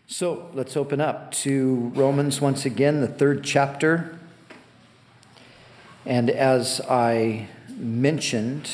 So let's open up to Romans once again, the 3rd chapter. And as I mentioned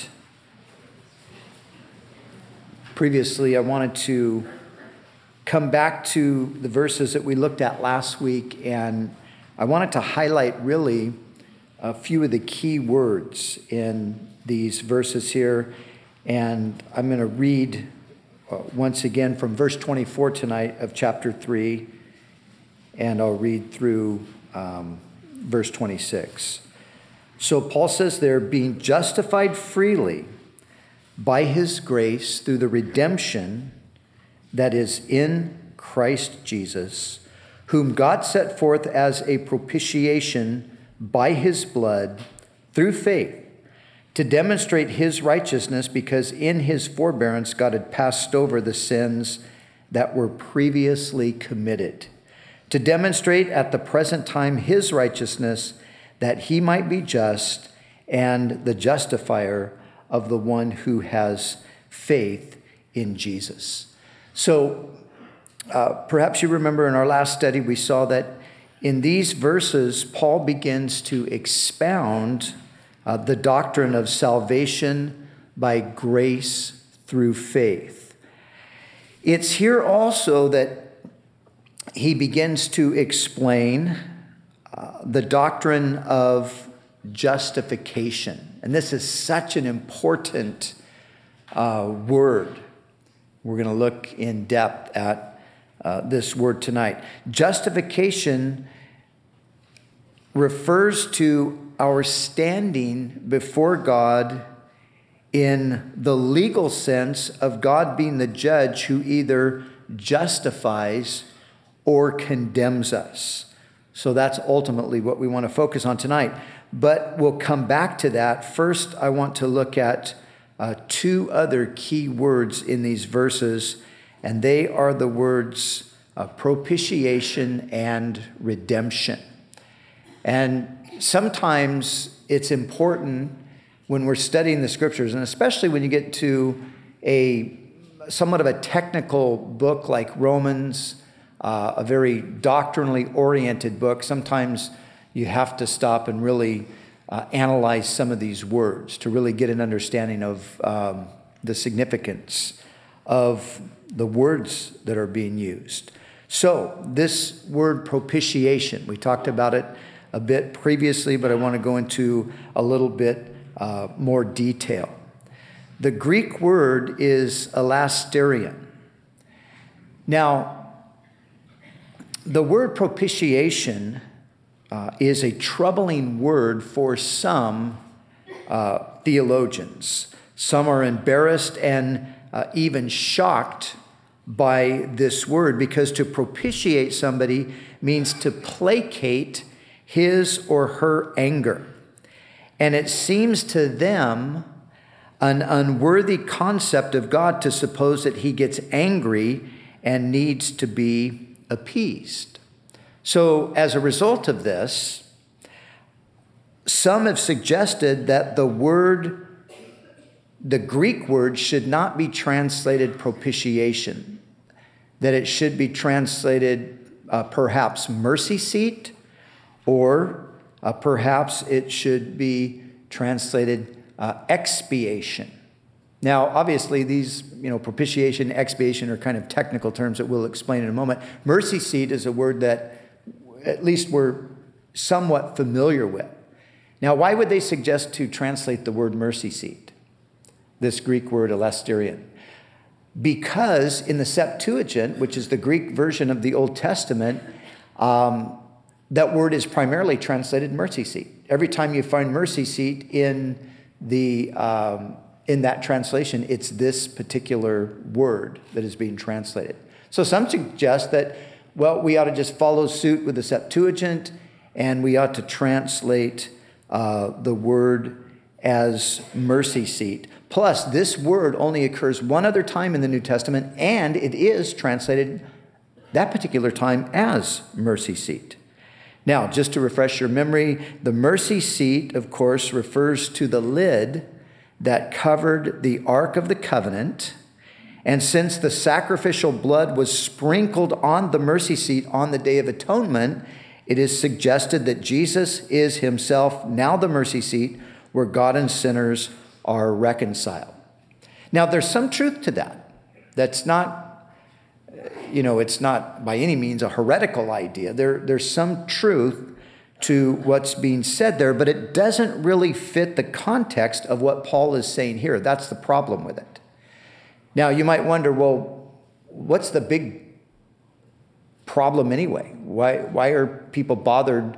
previously, I wanted to come back to the verses that we looked at last week, and I wanted to highlight really a few of the key words in these verses here. And I'm going to read once again from verse 24 tonight of chapter 3, and I'll read through verse 26. So Paul says there, being justified freely by his grace through the redemption that is in Christ Jesus, whom God set forth as a propitiation by his blood through faith, to demonstrate his righteousness, because in his forbearance God had passed over the sins that were previously committed, to demonstrate at the present time his righteousness, that he might be just and the justifier of the one who has faith in Jesus. So perhaps you remember in our last study we saw that in these verses Paul begins to expound the doctrine of salvation by grace through faith. It's here also that he begins to explain the doctrine of justification. And this is such an important word. We're going to look in depth at this word tonight. Justification refers to our standing before God in the legal sense of God being the judge who either justifies or condemns us. So that's ultimately what we want to focus on tonight. But we'll come back to that. First, I want to look at two other key words in these verses, and they are the words propitiation and redemption. And sometimes it's important when we're studying the scriptures, and especially when you get to a somewhat of a technical book like Romans, a very doctrinally oriented book, sometimes you have to stop and really analyze some of these words to really get an understanding of the significance of the words that are being used. So this word propitiation, we talked about it a bit previously, but I want to go into a little bit more detail. The Greek word is elasterion. Now, the word propitiation is a troubling word for some theologians. Some are embarrassed and even shocked by this word, because to propitiate somebody means to placate his or her anger. And it seems to them an unworthy concept of God to suppose that he gets angry and needs to be appeased. So as a result of this, some have suggested that the Greek word should not be translated propitiation, that it should be translated perhaps mercy seat, or perhaps it should be translated expiation. Now, obviously, these, propitiation, expiation are kind of technical terms that we'll explain in a moment. Mercy seat is a word that at least we're somewhat familiar with. Now, why would they suggest to translate the word mercy seat, this Greek word elasterion? Because in the Septuagint, which is the Greek version of the Old Testament, that word is primarily translated mercy seat. Every time you find mercy seat in that translation, it's this particular word that is being translated. So some suggest that, we ought to just follow suit with the Septuagint, and we ought to translate the word as mercy seat. Plus, this word only occurs one other time in the New Testament, and it is translated that particular time as mercy seat. Now, just to refresh your memory, the mercy seat, of course, refers to the lid that covered the Ark of the Covenant And since the sacrificial blood was sprinkled on the mercy seat on the Day of Atonement, it is suggested that Jesus is himself now the mercy seat where God and sinners are reconciled. Now, there's some truth to that. That's not, it's not by any means a heretical idea. There's some truth to what's being said there, but it doesn't really fit the context of what Paul is saying here. That's the problem with it. Now, you might wonder, well, what's the big problem anyway? Why are people bothered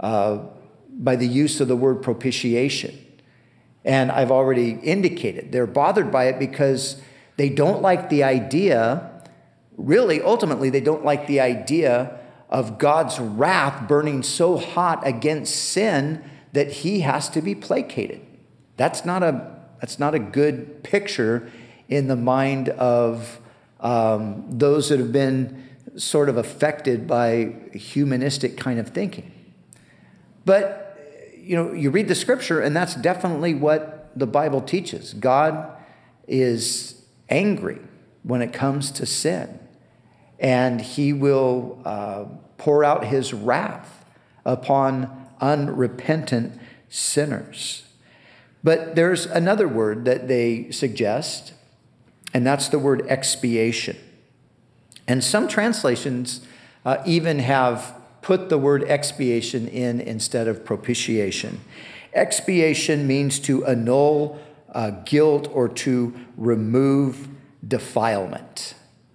by the use of the word propitiation? And I've already indicated they're bothered by it because they don't like the idea, really, ultimately, they don't like the idea of God's wrath burning so hot against sin that he has to be placated. That's not a good picture in the mind of those that have been sort of affected by humanistic kind of thinking. But, you read the scripture, and that's definitely what the Bible teaches. God is angry when it comes to sin, and he will pour out his wrath upon unrepentant sinners. But there's another word that they suggest, and that's the word expiation. And some translations even have put the word expiation in instead of propitiation. Expiation means to annul guilt or to remove defilement.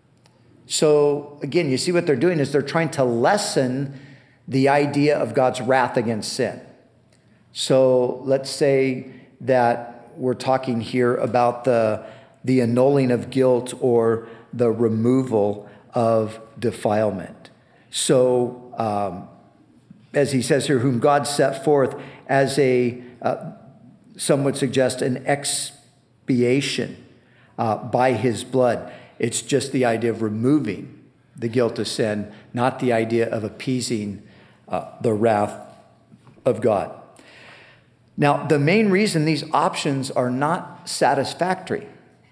So again, you see what they're doing is they're trying to lessen the idea of God's wrath against sin. So let's say that we're talking here about the annulling of guilt or the removal of defilement. So as he says here, whom God set forth as some would suggest an expiation by his blood. It's just the idea of removing the guilt of sin, not the idea of appeasing the wrath of God. Now, the main reason these options are not satisfactory,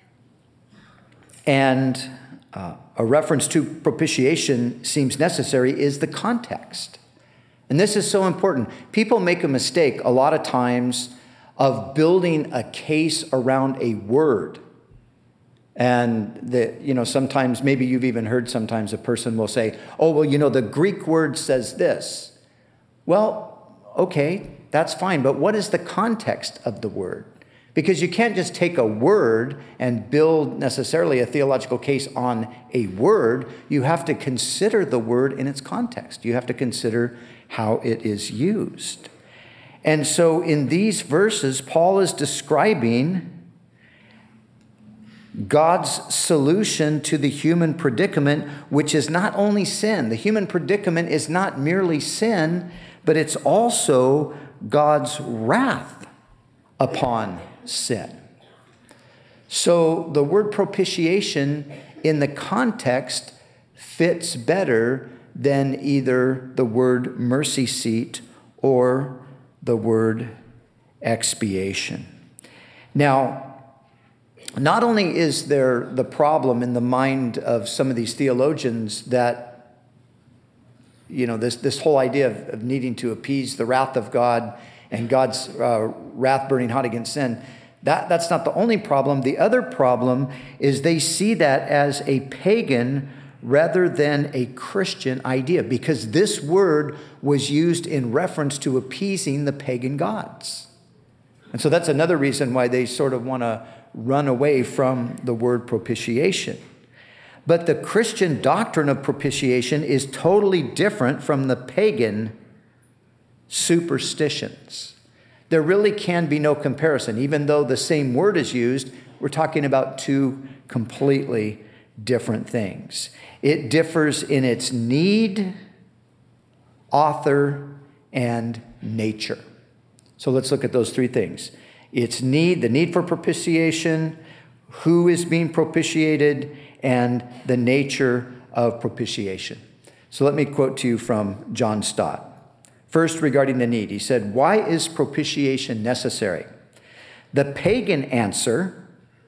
and a reference to propitiation seems necessary, is the context. And this is so important. People make a mistake a lot of times of building a case around a word. And sometimes, maybe you've even heard sometimes a person will say, oh, well, the Greek word says this. Well, okay, that's fine. But what is the context of the word? Because you can't just take a word and build necessarily a theological case on a word. You have to consider the word in its context. You have to consider how it is used. And so in these verses, Paul is describing God's solution to the human predicament, which is not only sin. The human predicament is not merely sin, but it's also God's wrath upon sin. So the word propitiation in the context fits better than either the word mercy seat or the word expiation. Now, not only is there the problem in the mind of some of these theologians that, this whole idea of needing to appease the wrath of God and God's wrath burning hot against sin, that's not the only problem. The other problem is they see that as a pagan rather than a Christian idea, because this word was used in reference to appeasing the pagan gods. And so that's another reason why they sort of want to run away from the word propitiation. But the Christian doctrine of propitiation is totally different from the pagan superstitions. There really can be no comparison. Even though the same word is used, we're talking about two completely different things. It differs in its need, author, and nature. So let's look at those three things. Its need, the need for propitiation, who is being propitiated, and the nature of propitiation. So let me quote to you from John Stott. First, regarding the need, he said, "Why is propitiation necessary? The pagan answer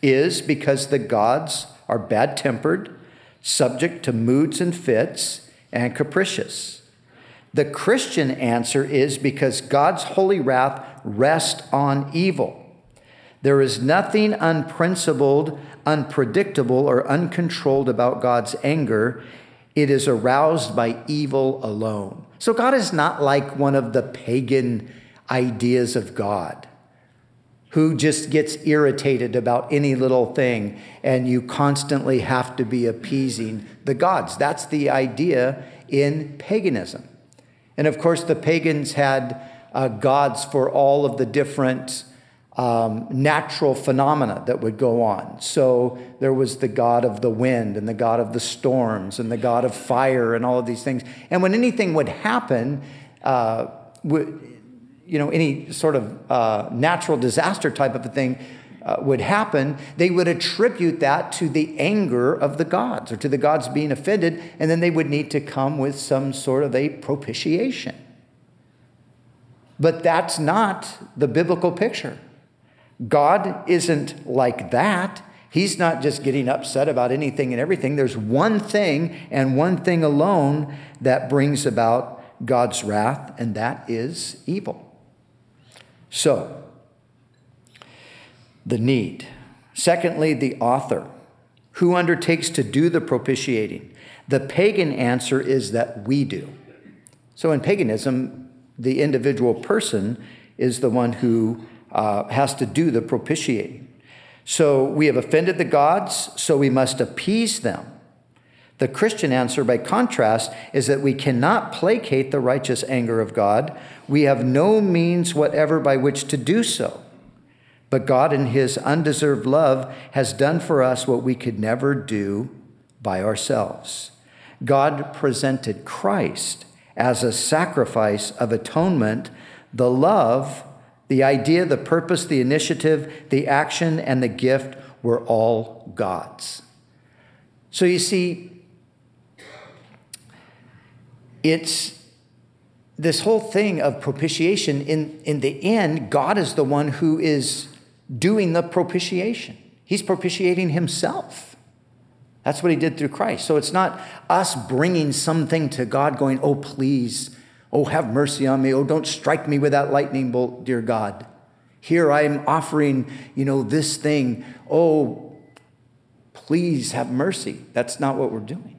is because the gods are bad-tempered, subject to moods and fits, and capricious. The Christian answer is because God's holy wrath rests on evil. There is nothing unprincipled, unpredictable, or uncontrolled about God's anger. It is aroused by evil alone. So God is not like one of the pagan ideas of God, who just gets irritated about any little thing and you constantly have to be appeasing the gods. That's the idea in paganism. And of course, the pagans had gods for all of the different natural phenomena that would go on. So there was the god of the wind and the god of the storms and the god of fire and all of these things. And when anything would happen, any sort of natural disaster type of a thing would happen, they would attribute that to the anger of the gods or to the gods being offended, and then they would need to come with some sort of a propitiation. But that's not the biblical picture. God isn't like that. He's not just getting upset about anything and everything. There's one thing and one thing alone that brings about God's wrath, and that is evil. So, the need. Secondly, the author. Who undertakes to do the propitiating? The pagan answer is that we do. So in paganism, the individual person is the one who has to do the propitiating. So we have offended the gods, so we must appease them. The Christian answer, by contrast, is that we cannot placate the righteous anger of God. We have no means whatever by which to do so. But God, in his undeserved love, has done for us what we could never do by ourselves. God presented Christ as a sacrifice of atonement. The love, the idea, the purpose, the initiative, the action, and the gift were all God's. So you see, it's this whole thing of propitiation. In the end, God is the one who is doing the propitiation. He's propitiating himself. That's what he did through Christ. So it's not us bringing something to God going, oh, please, oh, have mercy on me. Oh, don't strike me with that lightning bolt, dear God. Here I am offering, this thing. Oh, please have mercy. That's not what we're doing.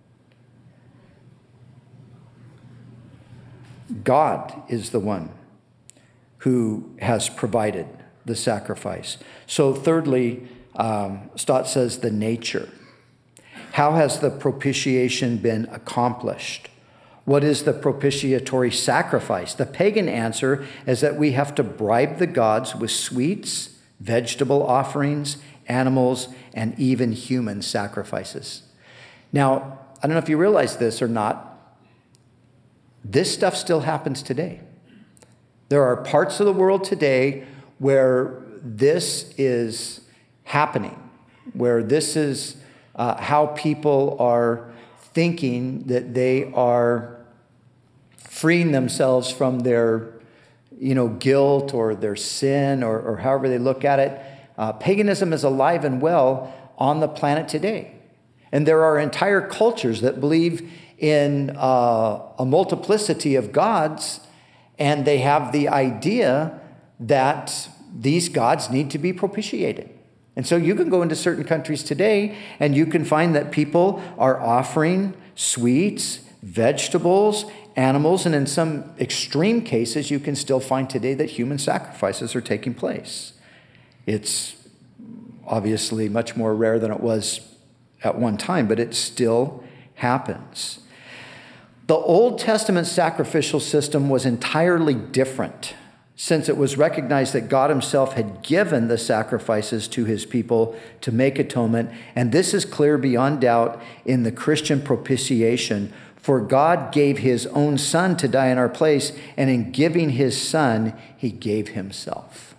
God is the one who has provided the sacrifice. So thirdly, Stott says the nature. How has the propitiation been accomplished? What is the propitiatory sacrifice? The pagan answer is that we have to bribe the gods with sweets, vegetable offerings, animals, and even human sacrifices. Now, I don't know if you realize this or not. This stuff still happens today. There are parts of the world today where this is happening, where this is how people are thinking that they are freeing themselves from their, guilt or their sin or however they look at it. Paganism is alive and well on the planet today. And there are entire cultures that believe in a multiplicity of gods, and they have the idea that these gods need to be propitiated. And so you can go into certain countries today and you can find that people are offering sweets, vegetables, animals, and in some extreme cases, you can still find today that human sacrifices are taking place. It's obviously much more rare than it was at one time, but it still happens. The Old Testament sacrificial system was entirely different, since it was recognized that God himself had given the sacrifices to his people to make atonement. And this is clear beyond doubt in the Christian propitiation. For God gave his own son to die in our place, and in giving his son, he gave himself.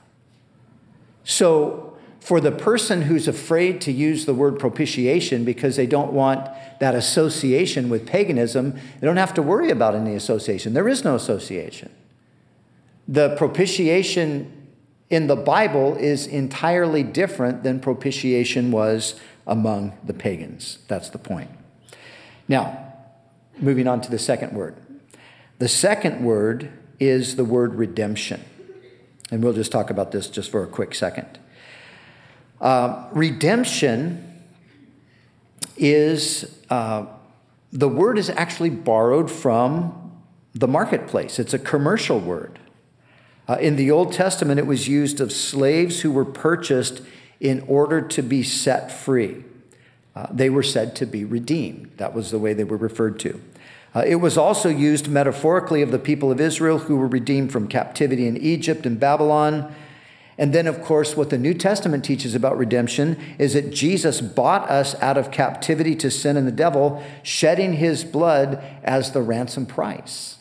So for the person who's afraid to use the word propitiation because they don't want that association with paganism, they don't have to worry about any association. There is no association. The propitiation in the Bible is entirely different than propitiation was among the pagans. That's the point. Now, moving on to the second word. The second word is the word redemption. And we'll just talk about this just for a quick second. Redemption is, the word is actually borrowed from the marketplace. It's a commercial word. In the Old Testament, it was used of slaves who were purchased in order to be set free. They were said to be redeemed. That was the way they were referred to. It was also used metaphorically of the people of Israel who were redeemed from captivity in Egypt and Babylon. And then, of course, what the New Testament teaches about redemption is that Jesus bought us out of captivity to sin and the devil, shedding his blood as the ransom price.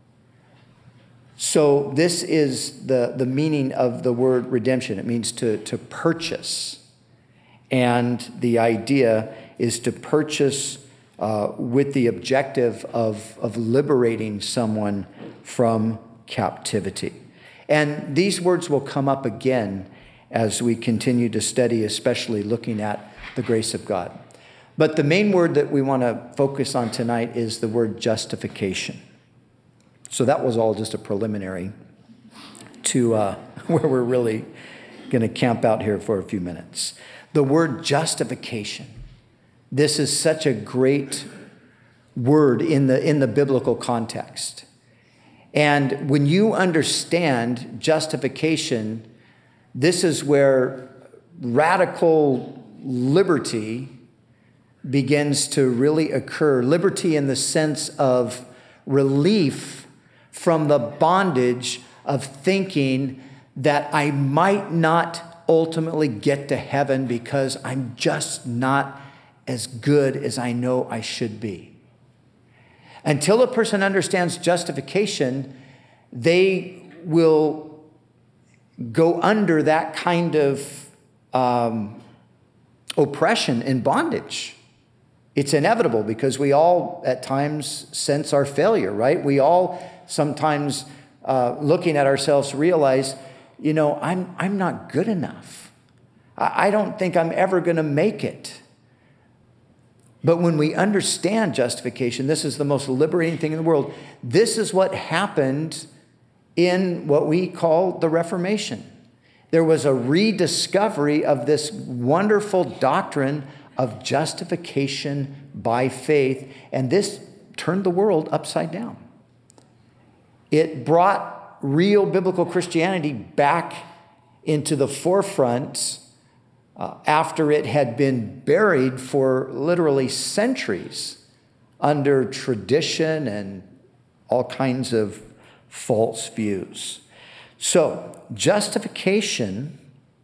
So this is the meaning of the word redemption. It means to purchase. And the idea is to purchase with the objective of liberating someone from captivity. And these words will come up again as we continue to study, especially looking at the grace of God. But the main word that we want to focus on tonight is the word justification. So that was all just a preliminary to where we're really going to camp out here for a few minutes. The word justification. This is such a great word in the biblical context. And when you understand justification, this is where radical liberty begins to really occur. Liberty in the sense of relief from the bondage of thinking that I might not ultimately get to heaven because I'm just not as good as I know I should be. Until a person understands justification, they will go under that kind of oppression and bondage. It's inevitable because we all at times sense our failure, right? We all sometimes looking at ourselves realize, I'm not good enough. I don't think I'm ever going to make it. But when we understand justification, this is the most liberating thing in the world. This is what happened in what we call the Reformation. There was a rediscovery of this wonderful doctrine of justification by faith, and this turned the world upside down. It brought real biblical Christianity back into the forefront after it had been buried for literally centuries under tradition and all kinds of false views. So, justification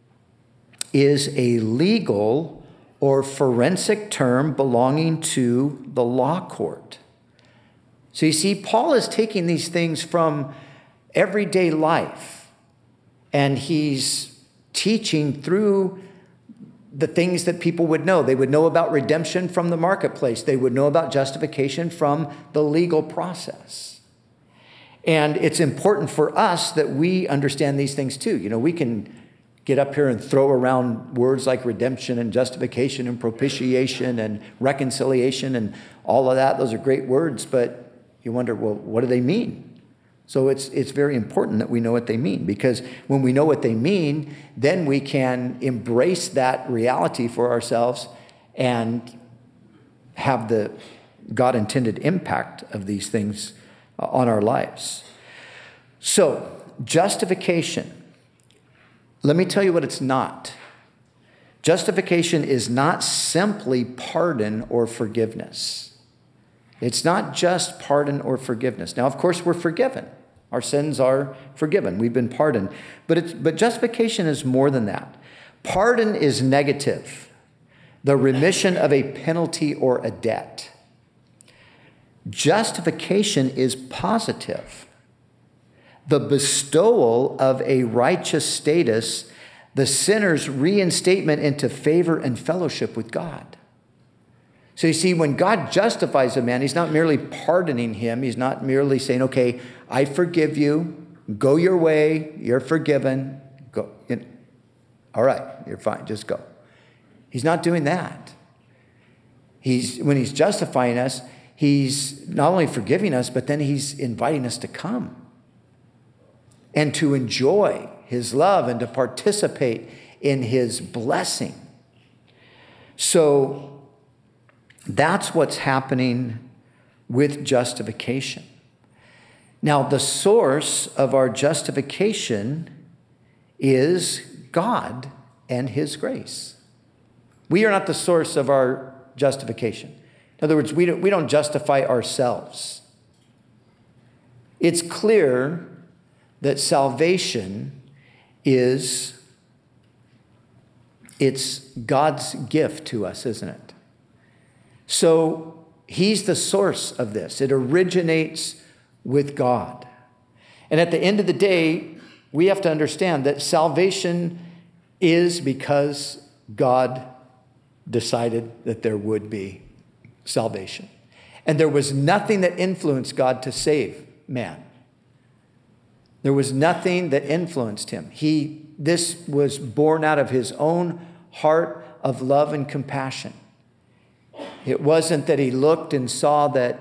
is a legal or forensic term belonging to the law court. So you see, Paul is taking these things from everyday life, and he's teaching through the things that people would know. They would know about redemption from the marketplace. They would know about justification from the legal process. And it's important for us that we understand these things too. We can get up here and throw around words like redemption and justification and propitiation and reconciliation and all of that. Those are great words, but you wonder, well, what do they mean? So it's very important that we know what they mean, because when we know what they mean, then we can embrace that reality for ourselves and have the God-intended impact of these things on our lives. So, justification. Let me tell you what it's not. Justification is not simply pardon or forgiveness. It's not just pardon or forgiveness. Now, of course, we're forgiven. Our sins are forgiven. We've been pardoned. But justification is more than that. Pardon is negative, the remission of a penalty or a debt. Justification is positive, the bestowal of a righteous status, the sinner's reinstatement into favor and fellowship with God. So you see, when God justifies a man, he's not merely pardoning him. He's not merely saying, okay, I forgive you. Go your way. You're forgiven. Go. All right, you're fine, just go. He's not doing that. When he's justifying us, he's not only forgiving us, but then he's inviting us to come and to enjoy his love and to participate in his blessing. So that's what's happening with justification. Now, the source of our justification is God and his grace. We are not the source of our justification. In other words, we don't justify ourselves. It's clear that salvation it's God's gift to us, isn't it? So he's the source of this. It originates with God. And at the end of the day, we have to understand that salvation is because God decided that there would be salvation. And there was nothing that influenced God to save man. There was nothing that influenced him. This was born out of his own heart of love and compassion. It wasn't that he looked and saw that,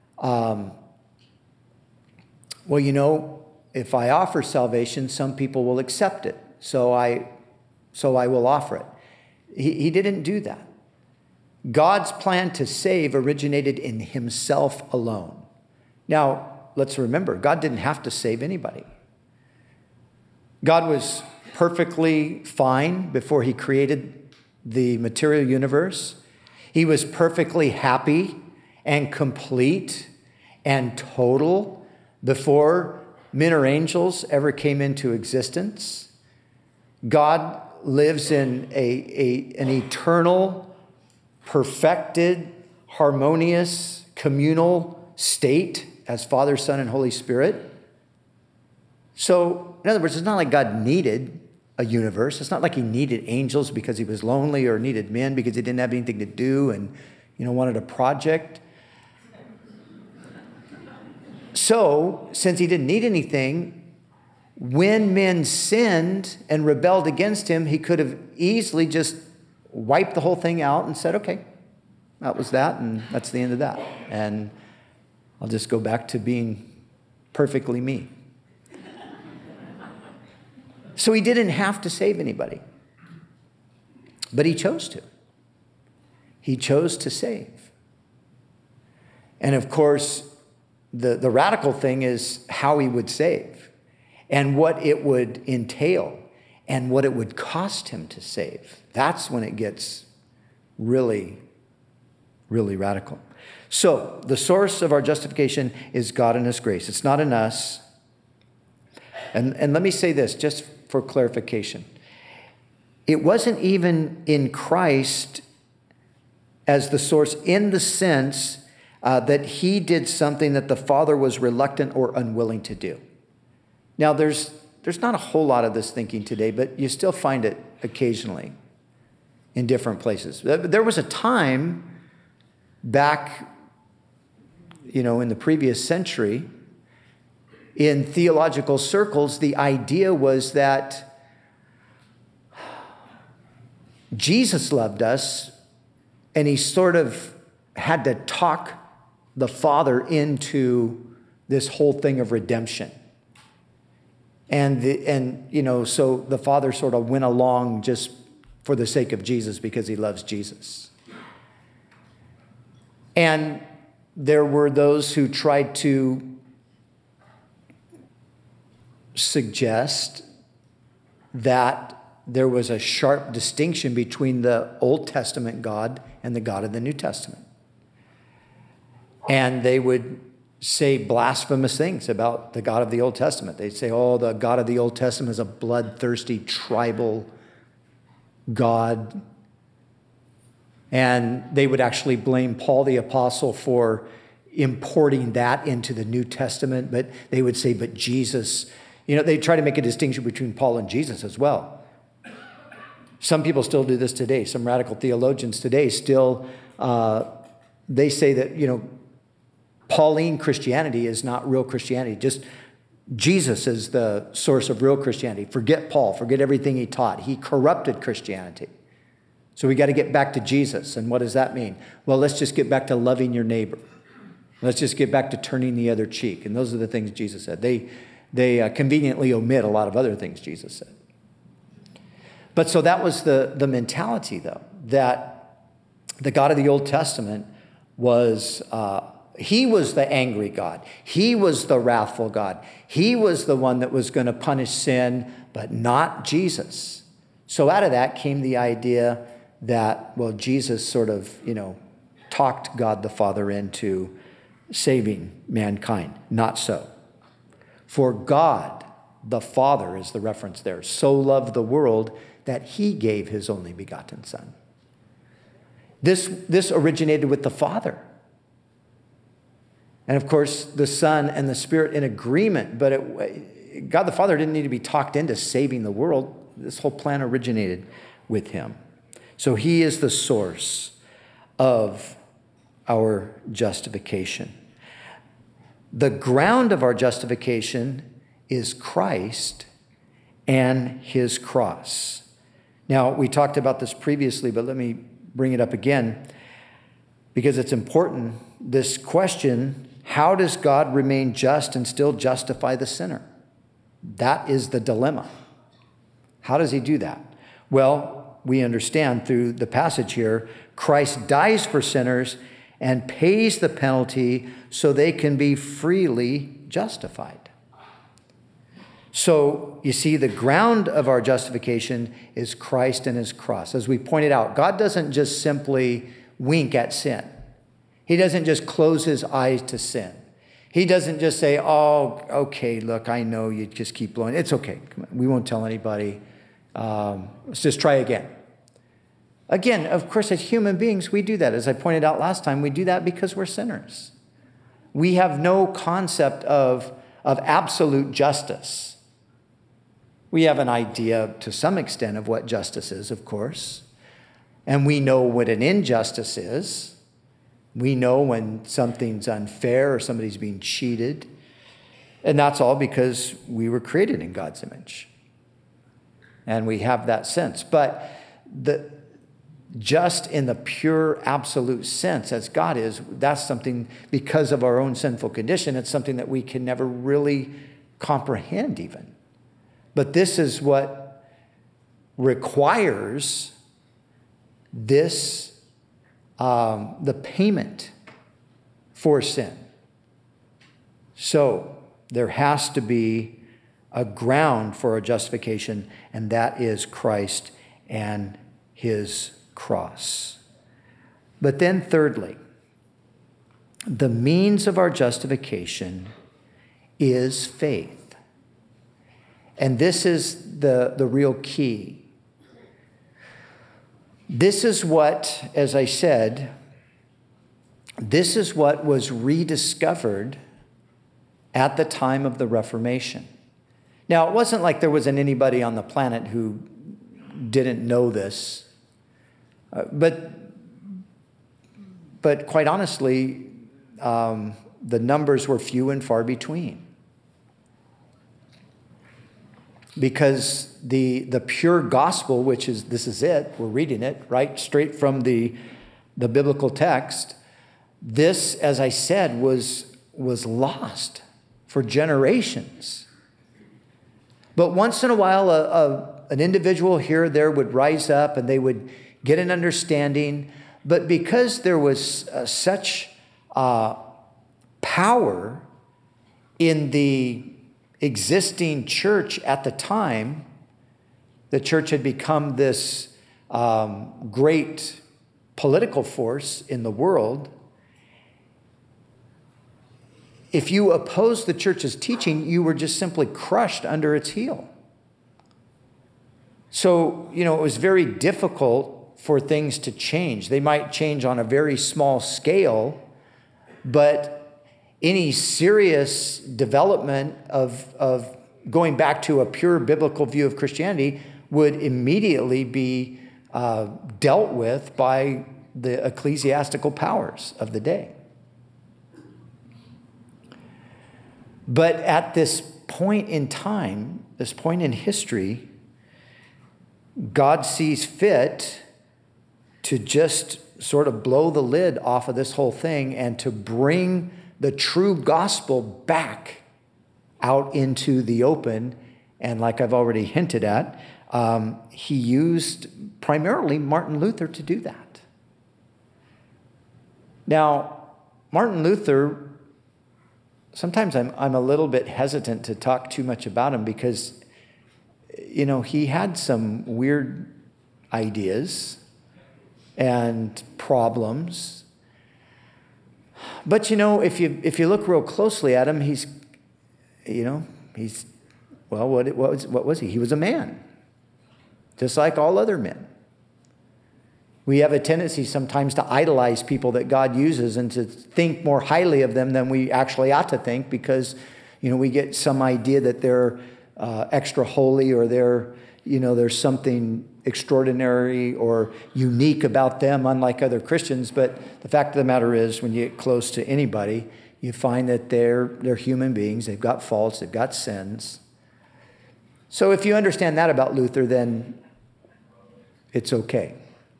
if I offer salvation, some people will accept it. So I will offer it. He didn't do that. God's plan to save originated in himself alone. Now, let's remember, God didn't have to save anybody. God was perfectly fine before he created the material universe. He was perfectly happy and complete and total before men or angels ever came into existence. God lives in an eternal, perfected, harmonious, communal state as Father, Son, and Holy Spirit. So, in other words, it's not like God needed a universe. It's not like he needed angels because he was lonely or needed men because he didn't have anything to do and, wanted a project. So, since he didn't need anything, when men sinned and rebelled against him, he could have easily just wiped the whole thing out and said, okay, that was that, and that's the end of that. And I'll just go back to being perfectly me. So he didn't have to save anybody. But he chose to. He chose to save. And of course, the radical thing is how he would save and what it would entail and what it would cost him to save. That's when it gets really, really radical. So the source of our justification is God and his grace. It's not in us. And let me say this, just for clarification. It wasn't even in Christ as the source in the sense that he did something that the Father was reluctant or unwilling to do. Now, there's not a whole lot of this thinking today, but you still find it occasionally in different places. There was a time back, in the previous century, in theological circles, the idea was that Jesus loved us, and he sort of had to talk the Father into this whole thing of redemption. And so the Father sort of went along just for the sake of Jesus because he loves Jesus. And there were those who tried to suggest that there was a sharp distinction between the Old Testament God and the God of the New Testament. And they would say blasphemous things about the God of the Old Testament. They'd say, the God of the Old Testament is a bloodthirsty, tribal God. And they would actually blame Paul the Apostle for importing that into the New Testament. But they would say, but Jesus, they try to make a distinction between Paul and Jesus as well. Some people still do this today. Some radical theologians today still, they say that, Pauline Christianity is not real Christianity. Just Jesus is the source of real Christianity. Forget Paul. Forget everything he taught. He corrupted Christianity. So we got to get back to Jesus. And what does that mean? Well, let's just get back to loving your neighbor. Let's just get back to turning the other cheek. And those are the things Jesus said. They conveniently omit a lot of other things Jesus said. But so that was the mentality, though, that the God of the Old Testament was, he was the angry God. He was the wrathful God. He was the one that was going to punish sin, but not Jesus. So out of that came the idea that, well, Jesus sort of, talked God the Father into saving mankind. Not so. For God, the Father is the reference there, so loved the world that he gave his only begotten Son. This originated with the Father. And of course, the Son and the Spirit in agreement, but God the Father didn't need to be talked into saving the world. This whole plan originated with him. So he is the source of our justification. The ground of our justification is Christ and his cross. Now, we talked about this previously, but let me bring it up again because it's important. This question, how does God remain just and still justify the sinner? That is the dilemma. How does he do that? Well, we understand through the passage here, Christ dies for sinners and pays the penalty so they can be freely justified. So, you see, the ground of our justification is Christ and his cross. As we pointed out, God doesn't just simply wink at sin. He doesn't just close his eyes to sin. He doesn't just say, oh, okay, look, I know you just keep blowing. It's okay. Come on. We won't tell anybody. Let's just try again. Again, of course, as human beings, we do that. As I pointed out last time, we do that because we're sinners. We have no concept of absolute justice. We have an idea to some extent of what justice is, of course. And we know what an injustice is. We know when something's unfair or somebody's being cheated. And that's all because we were created in God's image. And we have that sense. But just in the pure absolute sense as God is, that's something, because of our own sinful condition, it's something that we can never really comprehend even. But this is what requires this, the payment for sin. So there has to be a ground for our justification, and that is Christ and his cross. But then thirdly, the means of our justification is faith. And this is the real key. This is what, as I said, this is what was rediscovered at the time of the Reformation. Now, it wasn't like there wasn't anybody on the planet who didn't know this. But quite honestly, the numbers were few and far between. Because the pure gospel, which is, this is it, we're reading it, right, straight from the biblical text, this, as I said, was lost for generations. But once in a while, an individual here or there would rise up and they would get an understanding. But because there was such power in the existing church at the time, the church had become this great political force in the world. If you opposed the church's teaching, you were just simply crushed under its heel. So, it was very difficult for things to change. They might change on a very small scale, but any serious development of going back to a pure biblical view of Christianity would immediately be dealt with by the ecclesiastical powers of the day. But at this point in time, this point in history, God sees fit to just sort of blow the lid off of this whole thing and to bring the true gospel back out into the open. And like I've already hinted at, he used primarily Martin Luther to do that. Now, Martin Luther, sometimes I'm a little bit hesitant to talk too much about him because, he had some weird ideas and problems. But, if you look real closely at him, what was he? He was a man, just like all other men. We have a tendency sometimes to idolize people that God uses and to think more highly of them than we actually ought to think because, we get some idea that they're extra holy or there's something extraordinary or unique about them, unlike other Christians. But the fact of the matter is, when you get close to anybody, you find that they're human beings. They've got faults. They've got sins. So if you understand that about Luther, then it's okay.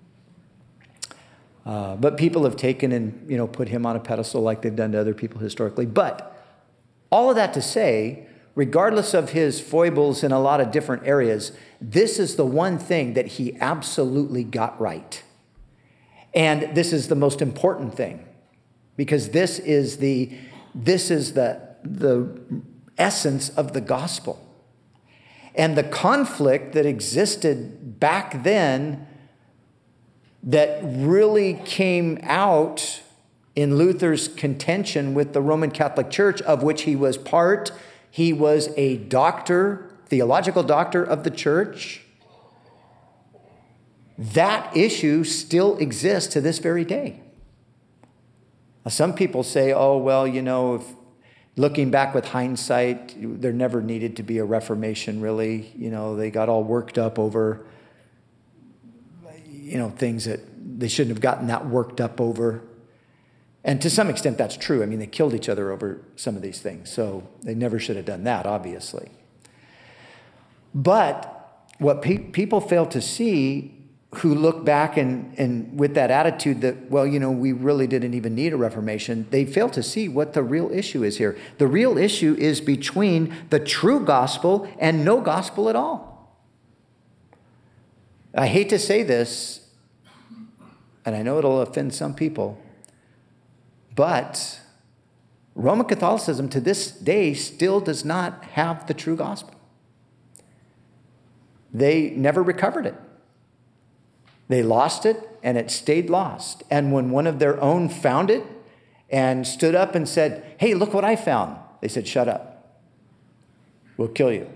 But people have taken and, put him on a pedestal like they've done to other people historically. But all of that to say, regardless of his foibles in a lot of different areas, this is the one thing that he absolutely got right. And this is the most important thing, because this is the essence of the gospel. And the conflict that existed back then that really came out in Luther's contention with the Roman Catholic Church, of which he was part. He was a doctor, theological doctor of the church. That issue still exists to this very day. Now, some people say, if looking back with hindsight, there never needed to be a Reformation, really. They got all worked up over things that they shouldn't have gotten that worked up over. And to some extent, that's true. I mean, they killed each other over some of these things, so they never should have done that, obviously. But what people fail to see who look back and with that attitude that, we really didn't even need a Reformation, they fail to see what the real issue is here. The real issue is between the true gospel and no gospel at all. I hate to say this, and I know it'll offend some people, but Roman Catholicism to this day still does not have the true gospel. They never recovered it. They lost it, and it stayed lost. And when one of their own found it and stood up and said, "Hey, look what I found," they said, "Shut up. We'll kill you."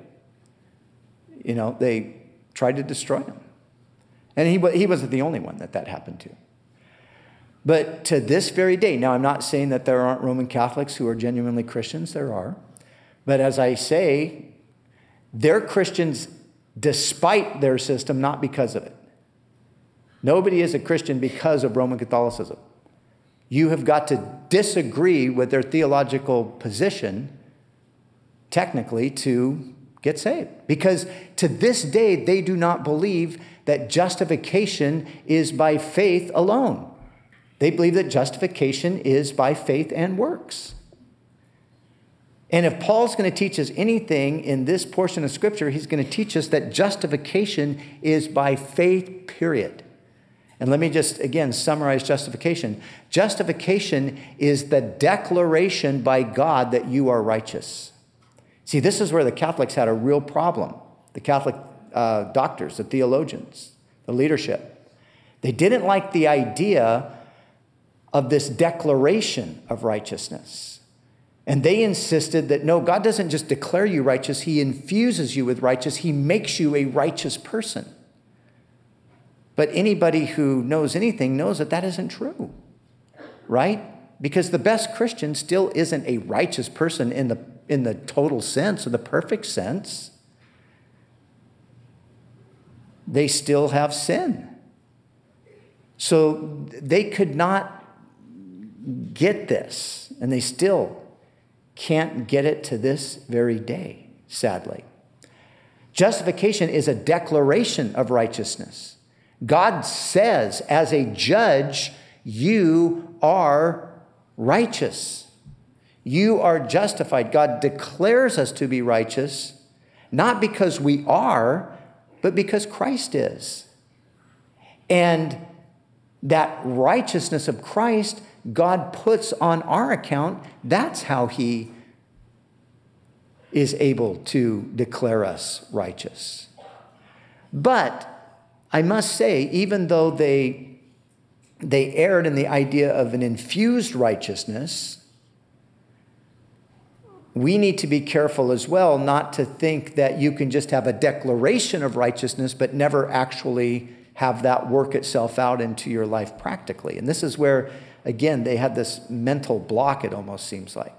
They tried to destroy him. And he wasn't the only one that happened to. But to this very day, now I'm not saying that there aren't Roman Catholics who are genuinely Christians. There are. But as I say, they're Christians despite their system, not because of it. Nobody is a Christian because of Roman Catholicism. You have got to disagree with their theological position, technically, to get saved. Because to this day, they do not believe that justification is by faith alone. They believe that justification is by faith and works. And if Paul's going to teach us anything in this portion of Scripture, he's going to teach us that justification is by faith, period. And let me just, again, summarize justification. Justification is the declaration by God that you are righteous. See, this is where the Catholics had a real problem. The Catholic doctors, the theologians, the leadership. They didn't like the idea of this declaration of righteousness. And they insisted that, no, God doesn't just declare you righteous, he infuses you with righteousness. He makes you a righteous person. But anybody who knows anything knows that isn't true, right? Because the best Christian still isn't a righteous person in the total sense or the perfect sense. They still have sin. So they could not get this, and they still can't get it to this very day. sadly. Justification is a declaration of righteousness. God says, as a judge, you are righteous. You are justified. God declares us to be righteous, not because we are, but because Christ is. And that righteousness of Christ, God puts on our account. That's how he is able to declare us righteous. But I must say, even though they erred in the idea of an infused righteousness, we need to be careful as well not to think that you can just have a declaration of righteousness but never actually have that work itself out into your life practically. And this is where, again, they had this mental block, it almost seems like.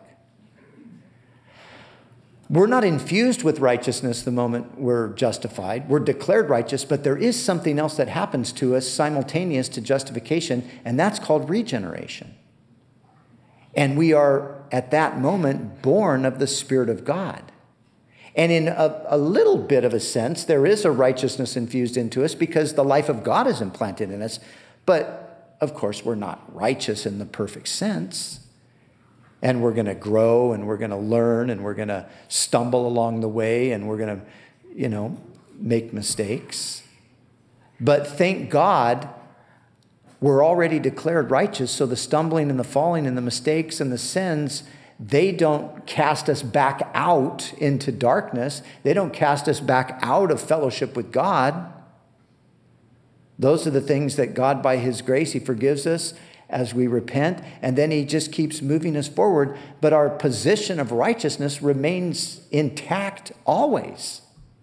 We're not infused with righteousness the moment we're justified. We're declared righteous, but there is something else that happens to us simultaneous to justification, and that's called regeneration. And we are, at that moment, born of the Spirit of God. And in a little bit of a sense, there is a righteousness infused into us because the life of God is implanted in us. But, of course, we're not righteous in the perfect sense. And we're going to grow, and we're going to learn, and we're going to stumble along the way, and we're going to, make mistakes. But thank God, we're already declared righteous, so the stumbling and the falling and the mistakes and the sins, they don't cast us back out into darkness. They don't cast us back out of fellowship with God. Those are the things that God, by his grace, he forgives us as we repent, and then he just keeps moving us forward. But our position of righteousness remains intact always.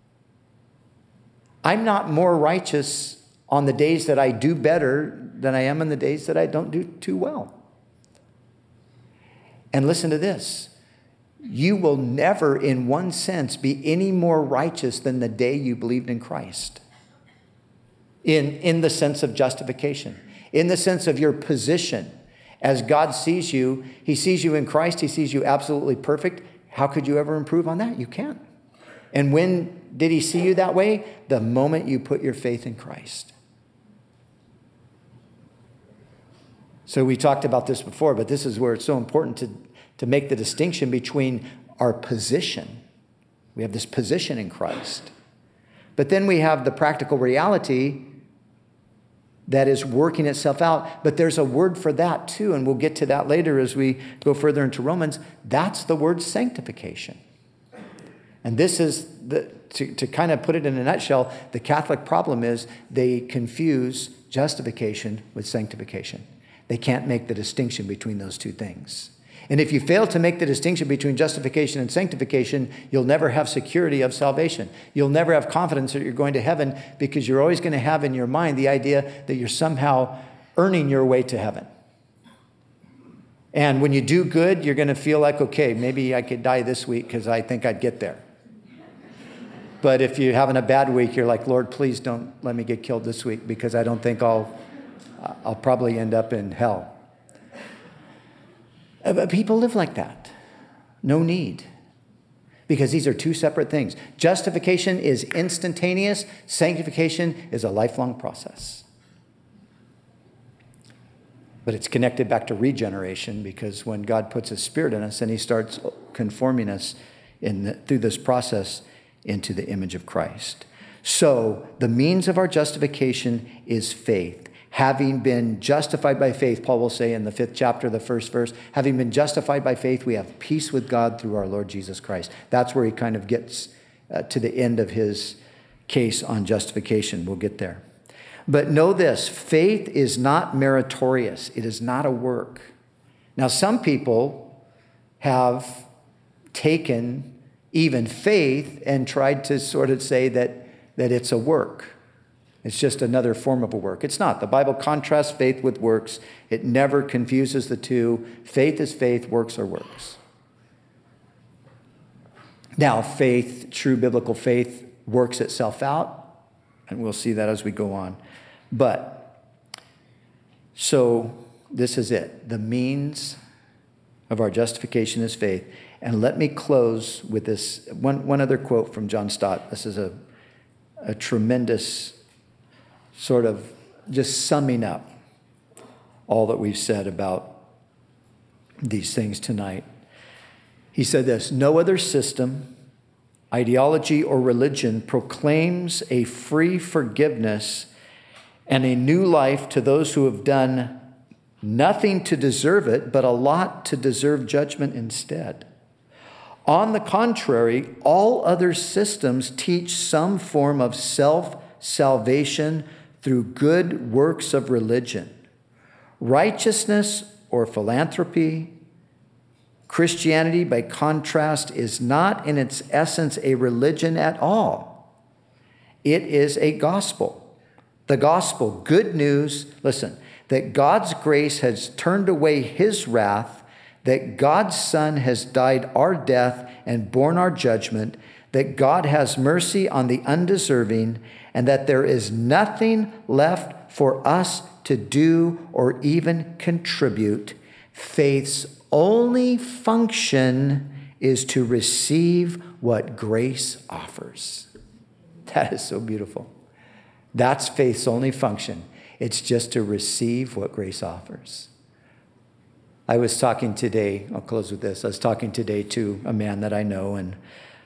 I'm not more righteous on the days that I do better than I am on the days that I don't do too well. And listen to this. You will never, in one sense, be any more righteous than the day you believed in Christ. In the sense of justification. In the sense of your position. As God sees you, he sees you in Christ. He sees you absolutely perfect. How could you ever improve on that? You can't. And when did he see you that way? The moment you put your faith in Christ. So we talked about this before, but this is where it's so important to make the distinction between our position. We have this position in Christ. But then we have the practical reality that is working itself out. But there's a word for that too, and we'll get to that later as we go further into Romans. That's the word sanctification. And this is, to kind of put it in a nutshell, the Catholic problem is they confuse justification with sanctification. They can't make the distinction between those two things. And if you fail to make the distinction between justification and sanctification, you'll never have security of salvation. You'll never have confidence that you're going to heaven because you're always going to have in your mind the idea that you're somehow earning your way to heaven. And when you do good, you're going to feel like, okay, maybe I could die this week because I think I'd get there. But if you're having a bad week, you're like, Lord, please don't let me get killed this week because I don't think I'll probably end up in hell. But people live like that. No need. Because these are two separate things. Justification is instantaneous. Sanctification is a lifelong process. But it's connected back to regeneration because when God puts his Spirit in us and he starts conforming us through this process into the image of Christ. So the means of our justification is faith. Having been justified by faith, Paul will say in the 5th chapter, the 1st verse, having been justified by faith, we have peace with God through our Lord Jesus Christ. That's where he kind of gets to the end of his case on justification. We'll get there. But know this, faith is not meritorious. It is not a work. Now, some people have taken even faith and tried to sort of say that it's a work. It's just another form of a work. It's not. The Bible contrasts faith with works. It never confuses the two. Faith is faith, works are works. Now, faith, true biblical faith, works itself out, and we'll see that as we go on. But, so this is it. The means of our justification is faith. And let me close with this one other quote from John Stott. This is a tremendous sort of just summing up all that we've said about these things tonight. He said this: no other system, ideology, or religion proclaims a free forgiveness and a new life to those who have done nothing to deserve it, but a lot to deserve judgment instead. On the contrary, all other systems teach some form of self-salvation through good works of religion. Righteousness or philanthropy. Christianity, by contrast, is not in its essence a religion at all. It is a gospel. The gospel, good news, listen, that God's grace has turned away his wrath, that God's Son has died our death and borne our judgment, that God has mercy on the undeserving, and that there is nothing left for us to do or even contribute. Faith's only function is to receive what grace offers. That is so beautiful. That's faith's only function. It's just to receive what grace offers. I was talking today, I'll close with this. I was talking today to a man that I know, and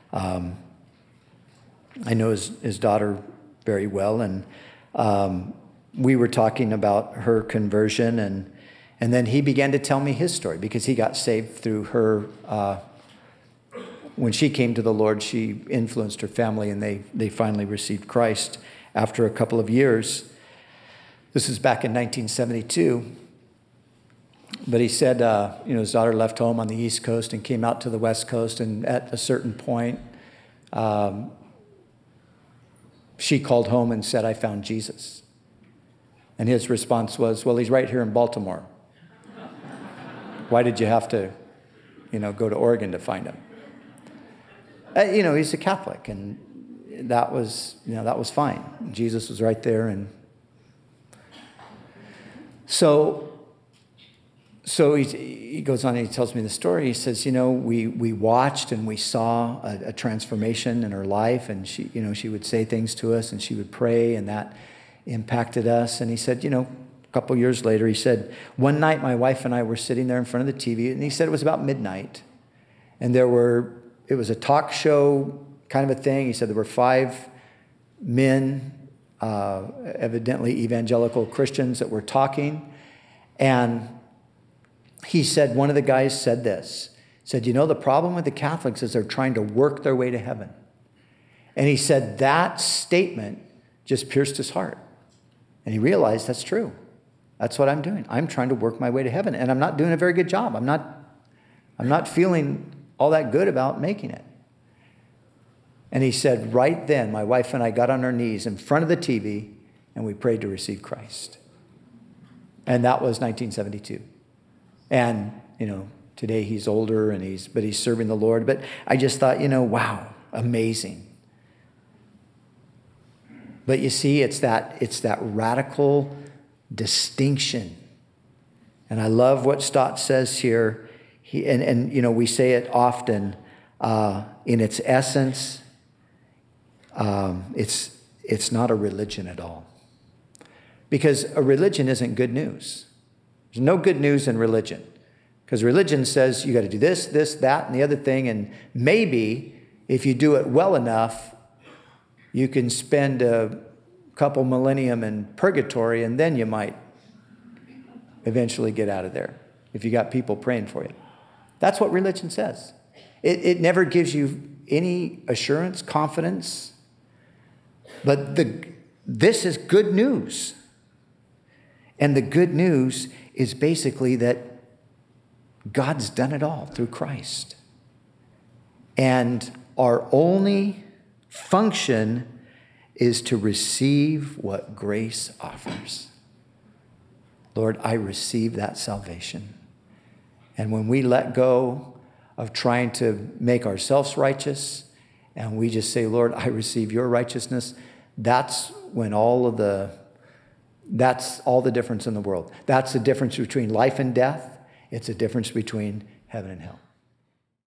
I know his daughter very well, and we were talking about her conversion, and then he began to tell me his story, because he got saved through her. When she came to the Lord, she influenced her family, and they finally received Christ after a couple of years. This is back in 1972. But he said, his daughter left home on the East Coast and came out to the West Coast, and at a certain point, she called home and said, "I found Jesus." And his response was, "Well, he's right here in Baltimore. Why did you have to, go to Oregon to find him?" He's a Catholic, and that was fine. Jesus was right there, and so he goes on and he tells me the story. He says, we watched and we saw a transformation in her life, and she would say things to us and she would pray, and that impacted us. And he said, a couple years later, he said, one night my wife and I were sitting there in front of the TV, and he said it was about midnight, and it was a talk show kind of a thing. He said there were 5 men, evidently evangelical Christians, that were talking, and he said, one of the guys said this, said, the problem with the Catholics is they're trying to work their way to heaven. And he said that statement just pierced his heart. And he realized that's true. That's what I'm doing. I'm trying to work my way to heaven, and I'm not doing a very good job. I'm not feeling all that good about making it. And he said, right then, my wife and I got on our knees in front of the TV, and we prayed to receive Christ. And that was 1972. And, today he's older, but he's serving the Lord. But I just thought, wow, amazing. But you see, it's that radical distinction. And I love what Stott says here. We say it often, in its essence, it's not a religion at all. Because a religion isn't good news. There's no good news in religion, because religion says you got to do this, that, and the other thing, and maybe if you do it well enough, you can spend a couple millennium in purgatory, and then you might eventually get out of there if you got people praying for you. That's what religion says. It never gives you any assurance, confidence, but this is good news. And the good news is basically that God's done it all through Christ. And our only function is to receive what grace offers. Lord, I receive that salvation. And when we let go of trying to make ourselves righteous, and we just say, Lord, I receive your righteousness, that's when that's all the difference in the world. That's the difference between life and death. It's a difference between heaven and hell.